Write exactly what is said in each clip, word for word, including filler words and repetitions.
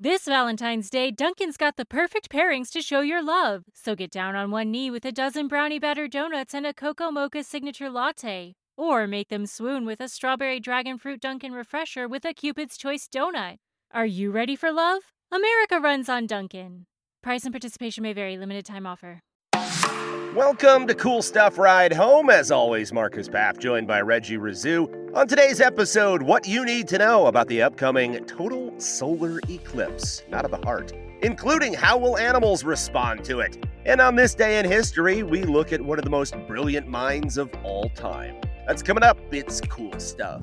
This Valentine's Day, Dunkin's got the perfect pairings to show your love. So get down on one knee with a dozen brownie batter donuts and a cocoa mocha signature latte. Or make them swoon with a strawberry dragon fruit Dunkin' refresher with a Cupid's Choice donut. Are you ready for love? America runs on Dunkin'. Price and participation may vary. Limited time offer. Welcome to Cool Stuff Ride Home. As always, Marcus Paff, joined by Reggie Rizou. On today's episode, what you need to know about the upcoming total solar eclipse, not of the heart, including how will animals respond to it. And on this day in history, we look at one of the most brilliant minds of all time. That's coming up. It's Cool Stuff.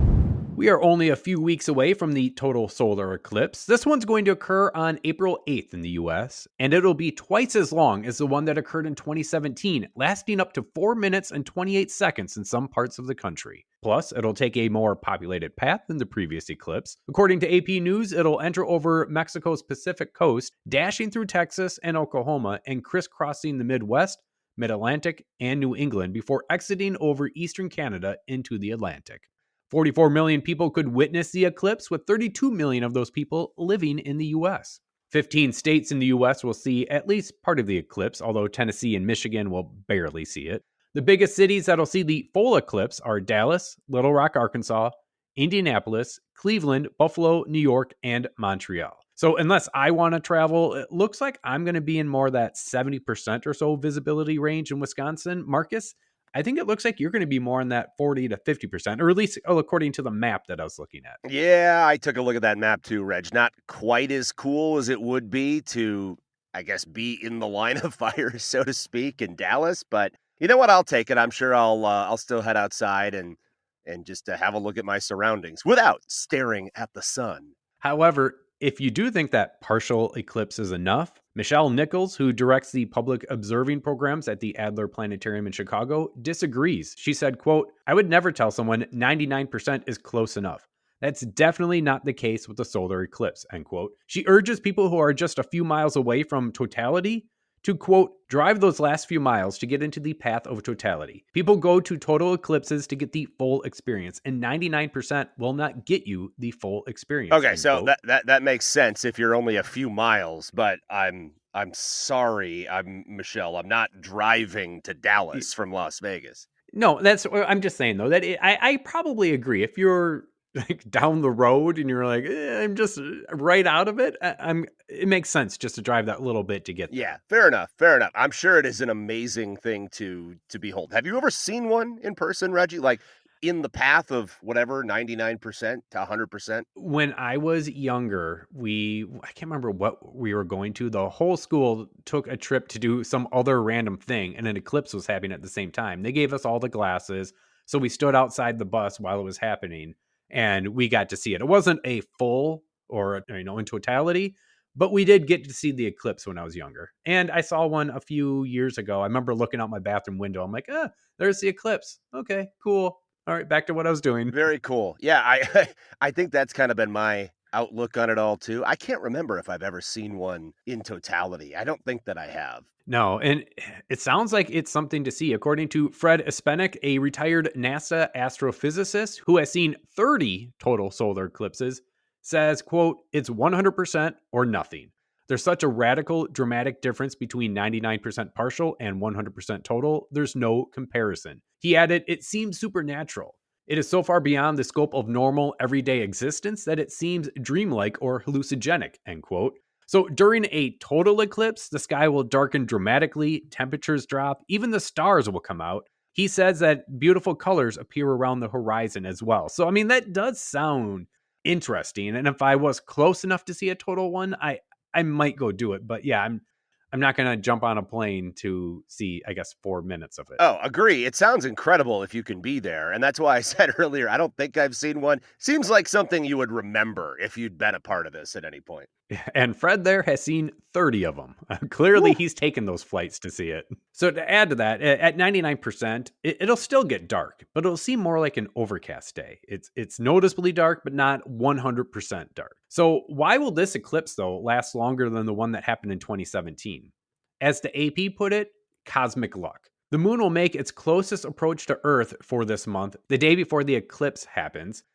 We are only a few weeks away from the total solar eclipse. This one's going to occur on April eighth in the U S, and it'll be twice as long as the one that occurred in twenty seventeen, lasting up to four minutes and twenty-eight seconds in some parts of the country. Plus, it'll take a more populated path than the previous eclipse. According to A P News, it'll enter over Mexico's Pacific coast, dashing through Texas and Oklahoma, and crisscrossing the Midwest, Mid-Atlantic, and New England before exiting over eastern Canada into the Atlantic. forty-four million people could witness the eclipse, with thirty-two million of those people living in the U S. fifteen states in the U S will see at least part of the eclipse, although Tennessee and Michigan will barely see it. The biggest cities that'll see the full eclipse are Dallas, Little Rock, Arkansas, Indianapolis, Cleveland, Buffalo, New York, and Montreal. So unless I want to travel, it looks like I'm going to be in more that seventy percent or so visibility range in Wisconsin. Marcus, I think it looks like you're going to be more in that forty to fifty percent, or at least oh, according to the map that I was looking at. Yeah, I took a look at that map too, Reg. Not quite as cool as it would be to, I guess, be in the line of fire, so to speak, in Dallas. But you know what? I'll take it. I'm sure I'll uh, I'll still head outside and and just uh, have a look at my surroundings without staring at the sun. However, if you do think that partial eclipse is enough, Michelle Nichols, who directs the public observing programs at the Adler Planetarium in Chicago, disagrees. She said, quote, "I would never tell someone ninety-nine percent is close enough. That's definitely not the case with the solar eclipse," end quote. She urges people who are just a few miles away from totality to, quote, "drive those last few miles to get into the path of totality. People go to total eclipses to get the full experience, and ninety-nine percent will not get you the full experience." Okay, so that, that that makes sense if you're only a few miles, but I'm I'm sorry, I'm Michelle. I'm not driving to Dallas from Las Vegas. No, that's I'm just saying though that it, I I probably agree. If you're like down the road and you're like, eh, I'm just right out of it, I, I'm it makes sense just to drive that little bit to get there. Yeah, fair enough, fair enough. I'm sure it is an amazing thing to to behold. Have you ever seen one in person, Reggie? Like in the path of whatever, ninety-nine percent to one hundred percent? When I was younger, we I can't remember what we were going to. The whole school took a trip to do some other random thing, and an eclipse was happening at the same time. They gave us all the glasses, so we stood outside the bus while it was happening, and we got to see it. It wasn't a full or, you know, in totality, but we did get to see the eclipse when I was younger. And I saw one a few years ago. I remember looking out my bathroom window. I'm like, ah, there's the eclipse. Okay, cool. All right, back to what I was doing. Very cool. Yeah, I I think that's kind of been my outlook on it all too. I can't remember if I've ever seen one in totality. I don't think that I have. No, and it sounds like it's something to see. According to Fred Espenek, a retired NASA astrophysicist who has seen thirty total solar eclipses, says, quote, "It's one hundred percent or nothing. There's such a radical, dramatic difference between ninety-nine percent partial and one hundred percent total. There's no comparison." He added, "It seems supernatural. It is so far beyond the scope of normal, everyday existence that it seems dreamlike or hallucinogenic," end quote. So during a total eclipse, the sky will darken dramatically, temperatures drop, even the stars will come out. He says that beautiful colors appear around the horizon as well. So, I mean, that does sound interesting. And if I was close enough to see a total one, I, I might go do it. But yeah, I'm I'm not going to jump on a plane to see, I guess, four minutes of it. Oh, agree. It sounds incredible if you can be there. And that's why I said earlier, I don't think I've seen one. Seems like something you would remember if you'd been a part of this at any point. And Fred there has seen thirty of them. Clearly, Woo. He's taken those flights to see it. So to add to that, at ninety-nine percent, it, it'll still get dark, but it'll seem more like an overcast day. It's it's noticeably dark, but not one hundred percent dark. So why will this eclipse, though, last longer than the one that happened in twenty seventeen? As the A P put it, cosmic luck. The moon will make its closest approach to Earth for this month, the day before the eclipse happens.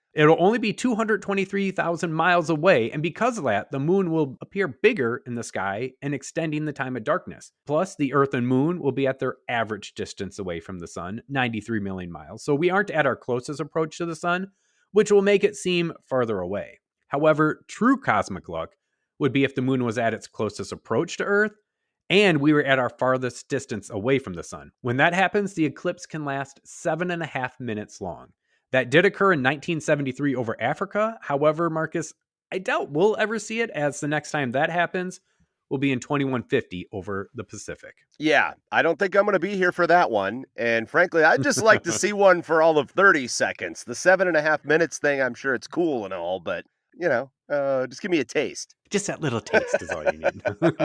It'll only be two hundred twenty-three thousand miles away, and because of that, the moon will appear bigger in the sky and extending the time of darkness. Plus, the Earth and moon will be at their average distance away from the sun, ninety-three million miles. So we aren't at our closest approach to the sun, which will make it seem farther away. However, true cosmic luck would be if the moon was at its closest approach to Earth and we were at our farthest distance away from the sun. When that happens, the eclipse can last seven and a half minutes long. That did occur in nineteen seventy-three over Africa. However, Marcus, I doubt we'll ever see it, as the next time that happens will be in twenty-one fifty over the Pacific. Yeah, I don't think I'm going to be here for that one. And frankly, I'd just like to see one for all of thirty seconds. The seven and a half minutes thing, I'm sure it's cool and all, but, you know, uh, just give me a taste. Just that little taste is all you need.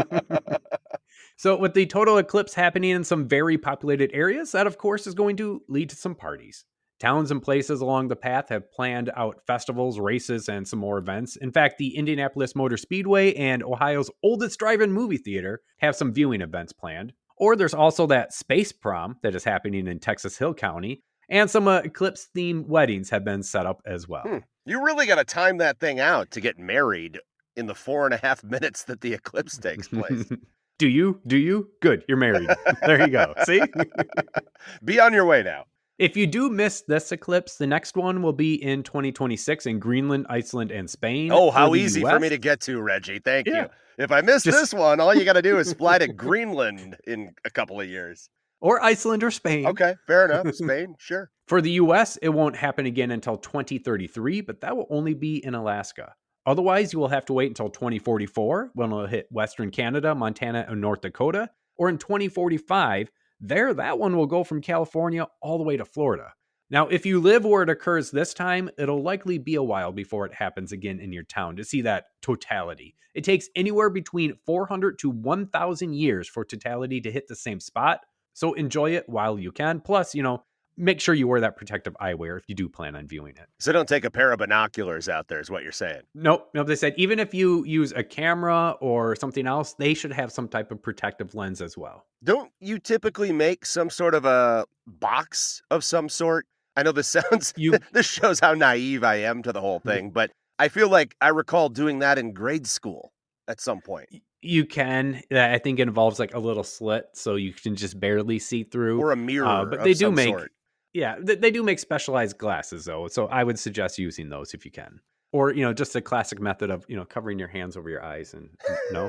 So with the total eclipse happening in some very populated areas, that of course is going to lead to some parties. Towns and places along the path have planned out festivals, races, and some more events. In fact, the Indianapolis Motor Speedway and Ohio's oldest drive-in movie theater have some viewing events planned. Or there's also that space prom that is happening in Texas Hill County, and some uh, eclipse-themed weddings have been set up as well. Hmm. You really got to time that thing out to get married in the four and a half minutes that the eclipse takes place. Do you? Do you? Good, you're married. There you go. See? Be on your way now. If you do miss this eclipse, the next one will be in twenty twenty-six in Greenland, Iceland, and Spain. Oh, how easy U S for me to get to, Reggie. Thank yeah. you. If I miss Just... this one, all you got to do is fly to Greenland in a couple of years. Or Iceland or Spain. Okay, fair enough. Spain, sure. For the U S, it won't happen again until twenty thirty-three, but that will only be in Alaska. Otherwise, you will have to wait until twenty forty-four, when it'll hit Western Canada, Montana, and North Dakota. Or in twenty forty-five, there, that one will go from California all the way to Florida. Now, if you live where it occurs this time, it'll likely be a while before it happens again in your town to see that totality. It takes anywhere between four hundred to one thousand years for totality to hit the same spot. So enjoy it while you can. Plus, you know, make sure you wear that protective eyewear if you do plan on viewing it. So don't take a pair of binoculars out there is what you're saying. Nope. Nope. They said even if you use a camera or something else, they should have some type of protective lens as well. Don't you typically make some sort of a box of some sort? I know this sounds, you, this shows how naive I am to the whole thing, but I feel like I recall doing that in grade school at some point. You can. I think it involves like a little slit so you can just barely see through. Or a mirror uh, but of they do some make, sort. Yeah, they do make specialized glasses, though, so I would suggest using those if you can. Or, you know, just a classic method of, you know, covering your hands over your eyes and, no?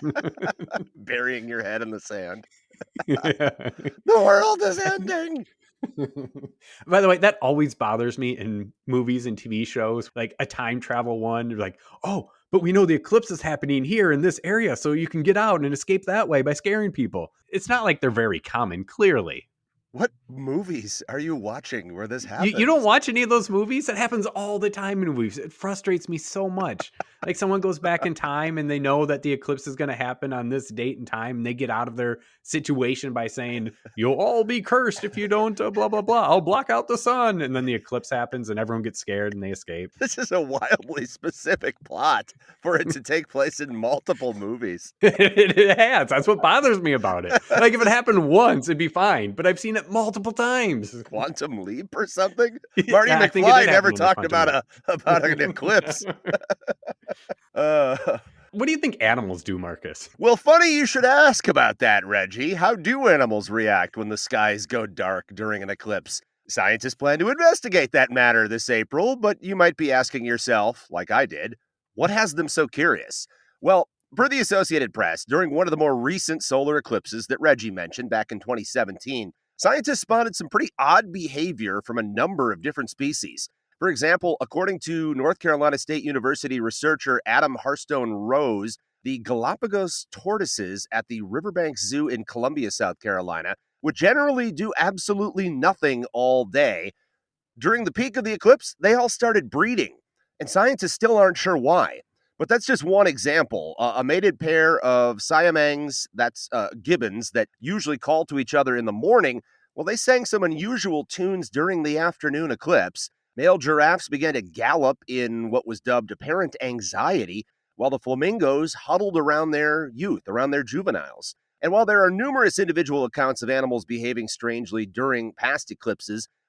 Burying your head in the sand. The world is ending! By the way, that always bothers me in movies and T V shows, like a time travel one. You're like, oh, but we know the eclipse is happening here in this area, so you can get out and escape that way by scaring people. It's not like they're very common, clearly. What movies are you watching where this happens? You, you don't watch any of those movies? It happens all the time in movies. It frustrates me so much. Like someone goes back in time and they know that the eclipse is going to happen on this date and time, and they get out of their situation by saying, you'll all be cursed if you don't uh, blah, blah, blah. I'll block out the sun. And then the eclipse happens and everyone gets scared and they escape. This is a wildly specific plot for it to take place in multiple movies. it, it has. That's what bothers me about it. Like if it happened once, it'd be fine. But I've seen it multiple times. Quantum leap or something? Marty yeah, McFly never talked about a about an eclipse. uh, what do you think animals do, Marcus? Well, funny you should ask about that, Reggie. How do animals react when the skies go dark during an eclipse? Scientists plan to investigate that matter this April, but you might be asking yourself, like I did, what has them so curious? Well, per the Associated Press, during one of the more recent solar eclipses that Reggie mentioned back in twenty seventeen, scientists spotted some pretty odd behavior from a number of different species. For example, according to North Carolina State University researcher Adam Harstone Rose, the Galapagos tortoises at the Riverbanks Zoo in Columbia, South Carolina, would generally do absolutely nothing all day. During the peak of the eclipse, they all started breeding, and scientists still aren't sure why. But that's just one example. Uh, a mated pair of siamangs, that's uh, gibbons, that usually call to each other in the morning, well, they sang some unusual tunes during the afternoon eclipse. Male giraffes began to gallop in what was dubbed apparent anxiety, while the flamingos huddled around their youth, around their juveniles. And while there are numerous individual accounts of animals behaving strangely during past eclipses,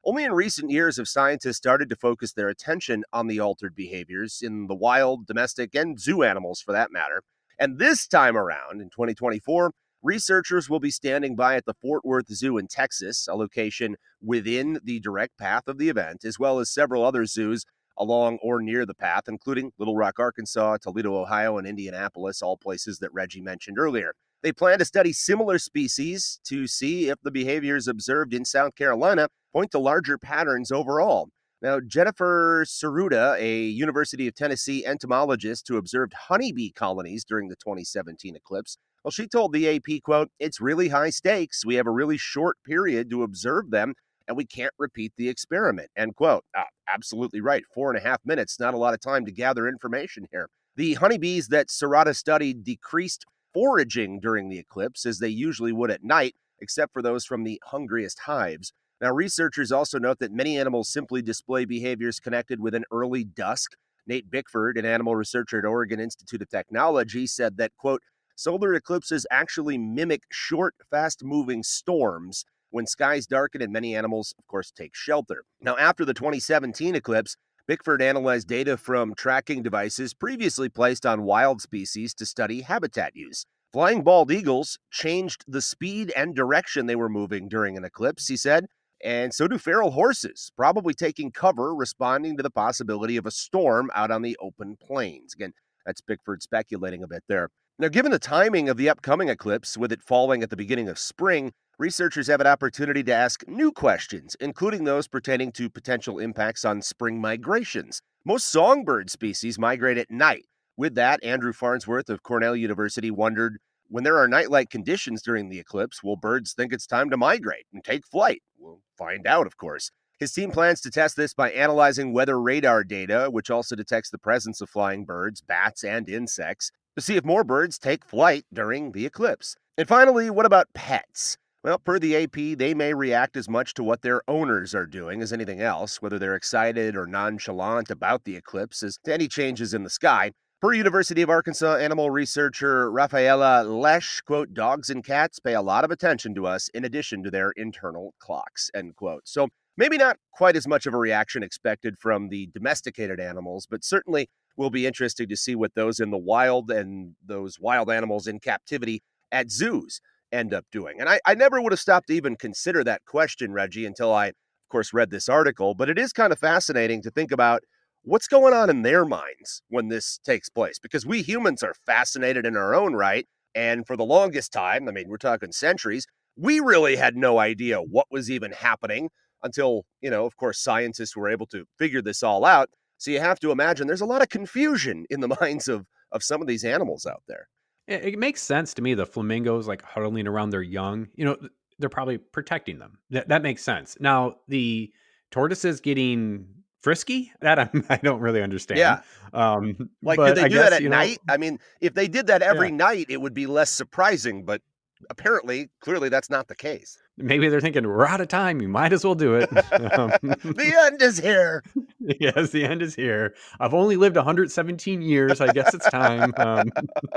Only in recent years have scientists started to focus their attention on the altered behaviors in the wild, domestic, and zoo animals for that matter. And this time around, in twenty twenty-four, researchers will be standing by at the Fort Worth Zoo in Texas, a location within the direct path of the event, as well as several other zoos along or near the path, including Little Rock, Arkansas, Toledo, Ohio, and Indianapolis, all places that Reggie mentioned earlier. They plan to study similar species to see if the behaviors observed in South Carolina point to larger patterns overall. Now, Jennifer Cerruta, a University of Tennessee entomologist who observed honeybee colonies during the twenty seventeen eclipse, well, she told the A P, quote, "It's really high stakes. We have a really short period to observe them, and we can't repeat the experiment," end quote. Ah, absolutely right. Four and a half minutes, not a lot of time to gather information here. The honeybees that Cerruta studied decreased foraging during the eclipse, as they usually would at night, except for those from the hungriest hives. Now, researchers also note that many animals simply display behaviors connected with an early dusk. Nate Bickford, an animal researcher at Oregon Institute of Technology, said that, quote, "Solar eclipses actually mimic short, fast-moving storms when skies darken and many animals, of course, take shelter." Now, after the twenty seventeen eclipse, Bickford analyzed data from tracking devices previously placed on wild species to study habitat use. Flying bald eagles changed the speed and direction they were moving during an eclipse, he said, and so do feral horses, probably taking cover, responding to the possibility of a storm out on the open plains. Again, that's Bickford speculating a bit there. Now, given the timing of the upcoming eclipse, with it falling at the beginning of spring, researchers have an opportunity to ask new questions, including those pertaining to potential impacts on spring migrations. Most songbird species migrate at night. With that, Andrew Farnsworth of Cornell University wondered, when there are night-like conditions during the eclipse, will birds think it's time to migrate and take flight? We'll find out, of course. His team plans to test this by analyzing weather radar data, which also detects the presence of flying birds, bats, and insects, to see if more birds take flight during the eclipse. And finally, what about pets? Well, per the A P, they may react as much to what their owners are doing as anything else, whether they're excited or nonchalant about the eclipse as to any changes in the sky. Per University of Arkansas animal researcher Rafaela Lesh, quote, "Dogs and cats pay a lot of attention to us in addition to their internal clocks," end quote. So maybe not quite as much of a reaction expected from the domesticated animals, but certainly will be interesting to see what those in the wild and those wild animals in captivity at zoos end up doing. And I, I never would have stopped to even consider that question, Reggie, until I, of course, read this article. But it is kind of fascinating to think about what's going on in their minds when this takes place, because we humans are fascinated in our own right. And for the longest time, I mean, we're talking centuries, we really had no idea what was even happening until, you know, of course, scientists were able to figure this all out. So you have to imagine there's a lot of confusion in the minds of, of some of these animals out there. It, it makes sense to me. The flamingos like huddling around their young, you know, they're probably protecting them. That, that makes sense. Now, the tortoises getting frisky, that I'm, I don't really understand. Yeah. Um, like, but did they I do guess, that at you know, night? I mean, if they did that every Yeah. night, it would be less surprising, but apparently, clearly that's not the case. Maybe they're thinking, we're out of time. You might as well do it. Um, The end is here. yes, the end is here. I've only lived one hundred seventeen years. I guess it's time. Um,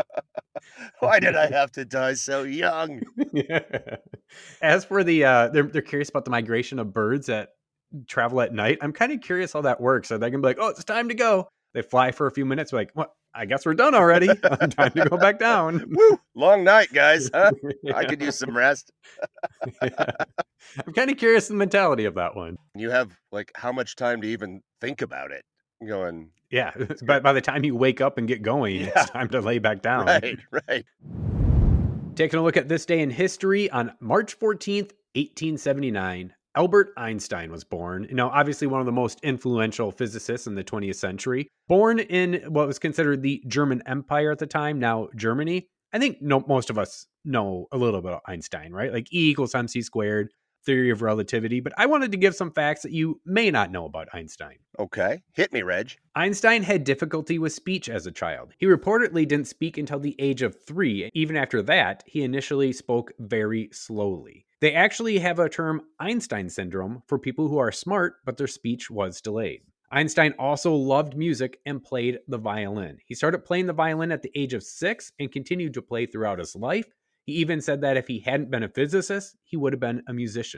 Why did I have to die so young? yeah. As for the, uh, they're, they're curious about the migration of birds that travel at night. I'm kind of curious how that works. Are they going to be like, oh, it's time to go? They fly for a few minutes. Like, what? I guess we're done already. I'm time to go back down. Woo, long night, guys. Huh? I could use some rest. Yeah. I'm kind of curious the mentality of that one. You have like how much time to even think about it? Going, Yeah. But by the time you wake up and get going, Yeah. it's time to lay back down. right, right. Taking a look at this day in history, on March fourteenth, eighteen seventy-nine, Albert Einstein was born. You know, obviously one of the most influential physicists in the twentieth century. Born in what was considered the German Empire at the time, now Germany. I think no, most of us know a little bit about Einstein, right? Like E equals mc squared, theory of relativity. But I wanted to give some facts that you may not know about Einstein. Okay, hit me, Reg. Einstein had difficulty with speech as a child. He reportedly didn't speak until the age of three. Even after that, he initially spoke very slowly. They actually have a term, Einstein syndrome, for people who are smart, but their speech was delayed. Einstein also loved music and played the violin. He started playing the violin at the age of six and continued to play throughout his life. He even said that if he hadn't been a physicist, he would have been a musician.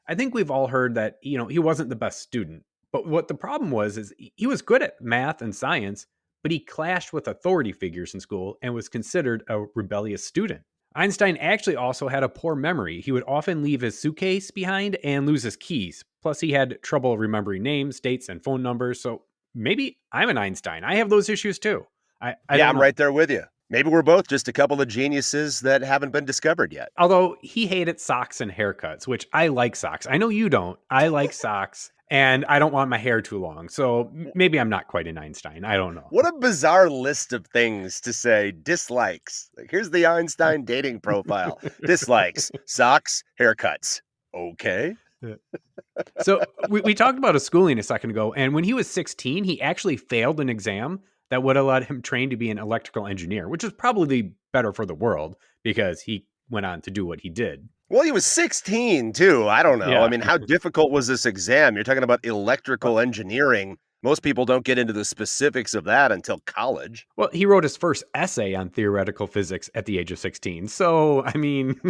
I think we've all heard that, you know, he wasn't the best student. But what the problem was is he was good at math and science, but he clashed with authority figures in school and was considered a rebellious student. Einstein actually also had a poor memory. He would often leave his suitcase behind and lose his keys. Plus, he had trouble remembering names, dates, and phone numbers. So maybe I'm an Einstein. I have those issues too. I, I yeah, don't I'm know. right there with you. Maybe we're both just a couple of geniuses that haven't been discovered yet. Although he hated socks and haircuts, which I like socks. I know you don't. I like socks. And I don't want my hair too long. So maybe I'm not quite an Einstein. I don't know. What a bizarre list of things to say. Dislikes. Like, here's the Einstein dating profile. Dislikes. Socks, haircuts. Okay. So we, we talked about his schooling a second ago. And when he was sixteen, he actually failed an exam that would have let him train to be an electrical engineer, which is probably better for the world because he went on to do what he did. Well, he was sixteen, too. I don't know. Yeah. I mean, how difficult was this exam? You're talking about electrical engineering. Most people don't get into the specifics of that until college. Well, he wrote his first essay on theoretical physics at the age of sixteen. So, I mean...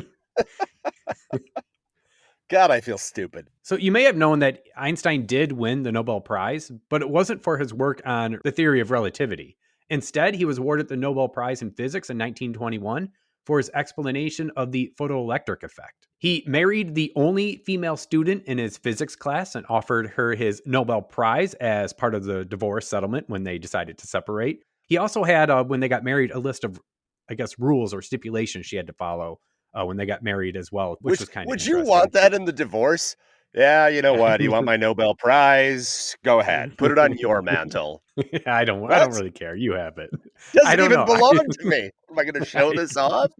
God, I feel stupid. So you may have known that Einstein did win the Nobel Prize, but it wasn't for his work on the theory of relativity. Instead, he was awarded the Nobel Prize in Physics in nineteen twenty-one for his explanation of the photoelectric effect. He married the only female student in his physics class and offered her his Nobel Prize as part of the divorce settlement when they decided to separate. He also had, uh, when they got married, a list of, I guess, rules or stipulations she had to follow uh, when they got married as well, which Would, was kind of would interesting. you want that in the divorce? Yeah, you know what? You want my Nobel Prize? Go ahead. Put it on your mantle. I don't What? I don't really care. You have it. Doesn't I don't even know. belong to me. Am I going to show this off?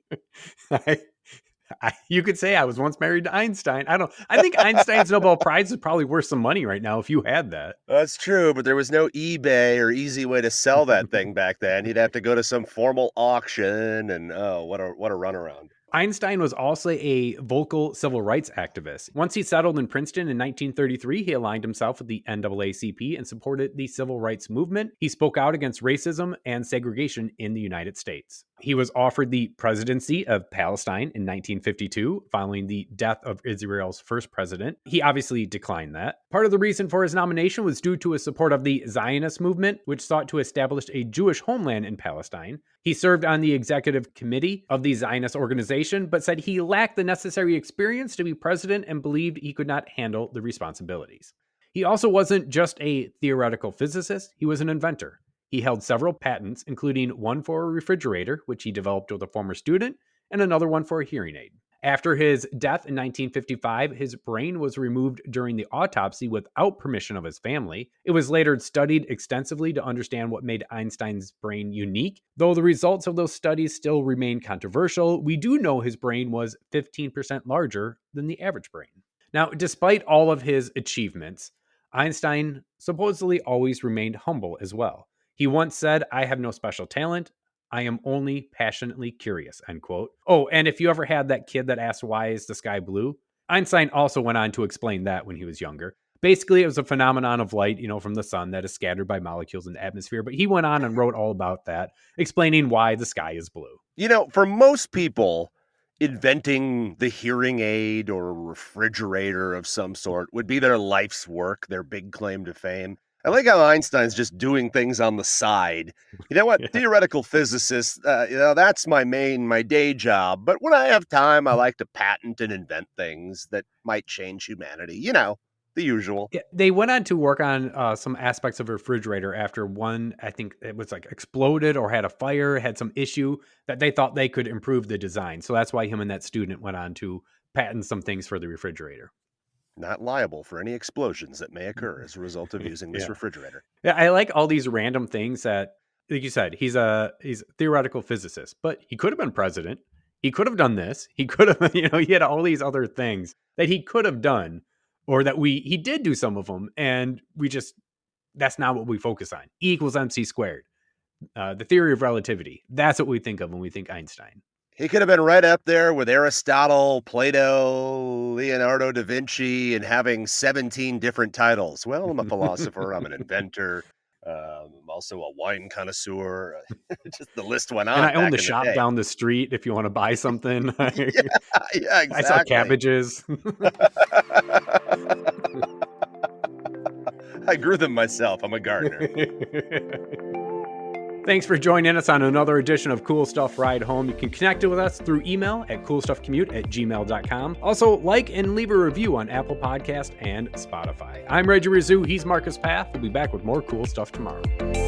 I, I, you could say I was once married to Einstein. I don't. I think Einstein's Nobel Prize is probably worth some money right now if you had that. That's true, but there was no eBay or easy way to sell that thing back then. You'd have to go to some formal auction, and oh, what a what a runaround. Einstein was also a vocal civil rights activist. Once he settled in Princeton in nineteen thirty-three, he aligned himself with the N double A C P and supported the civil rights movement. He spoke out against racism and segregation in the United States. He was offered the presidency of Palestine in nineteen fifty-two, following the death of Israel's first president. He obviously declined that. Part of the reason for his nomination was due to his support of the Zionist movement, which sought to establish a Jewish homeland in Palestine. He served on the executive committee of the Zionist organization, but said he lacked the necessary experience to be president and believed he could not handle the responsibilities. He also wasn't just a theoretical physicist, he was an inventor. He held several patents, including one for a refrigerator, which he developed with a former student, and another one for a hearing aid. After his death in nineteen fifty-five, his brain was removed during the autopsy without permission of his family. It was later studied extensively to understand what made Einstein's brain unique. Though the results of those studies still remain controversial, we do know his brain was fifteen percent larger than the average brain. Now, despite all of his achievements, Einstein supposedly always remained humble as well. He once said, "I have no special talent. I am only passionately curious," end quote. Oh, and if you ever had that kid that asked, "Why is the sky blue?" Einstein also went on to explain that when he was younger. Basically, it was a phenomenon of light, you know, from the sun that is scattered by molecules in the atmosphere. But he went on and wrote all about that, explaining why the sky is blue. You know, for most people, inventing the hearing aid or a refrigerator of some sort would be their life's work, their big claim to fame. I like how Einstein's just doing things on the side. You know what? Yeah. Theoretical physicist, uh, you know, that's my main, my day job. But when I have time, I like to patent and invent things that might change humanity. You know, the usual. Yeah, they went on to work on uh, some aspects of a refrigerator after one, I think it was like exploded or had a fire, had some issue that they thought they could improve the design. So that's why him and that student went on to patent some things for the refrigerator. Not liable for any explosions that may occur as a result of using this yeah. refrigerator. Yeah, I like all these random things that, like you said, he's a he's a theoretical physicist, but he could have been president. He could have done this. He could have, you know, he had all these other things that he could have done, or that we he did do some of them, and we just that's not what we focus on. E equals mc squared. Uh, the theory of relativity. That's what we think of when we think Einstein. He could have been right up there with Aristotle, Plato, Leonardo da Vinci, and having seventeen different titles. Well, I'm a philosopher, I'm an inventor, Um, I'm also a wine connoisseur. Just the list went on. And I own back the in shop day. down the street if you want to buy something. yeah, yeah, exactly. I sell cabbages. I grew them myself. I'm a gardener. Thanks for joining us on another edition of Cool Stuff Ride Home. You can connect with us through email at coolstuffcommute at gmail dot com. Also, like and leave a review on Apple Podcast and Spotify. I'm Reggie Rizou. He's Marcus Path. We'll be back with more cool stuff tomorrow.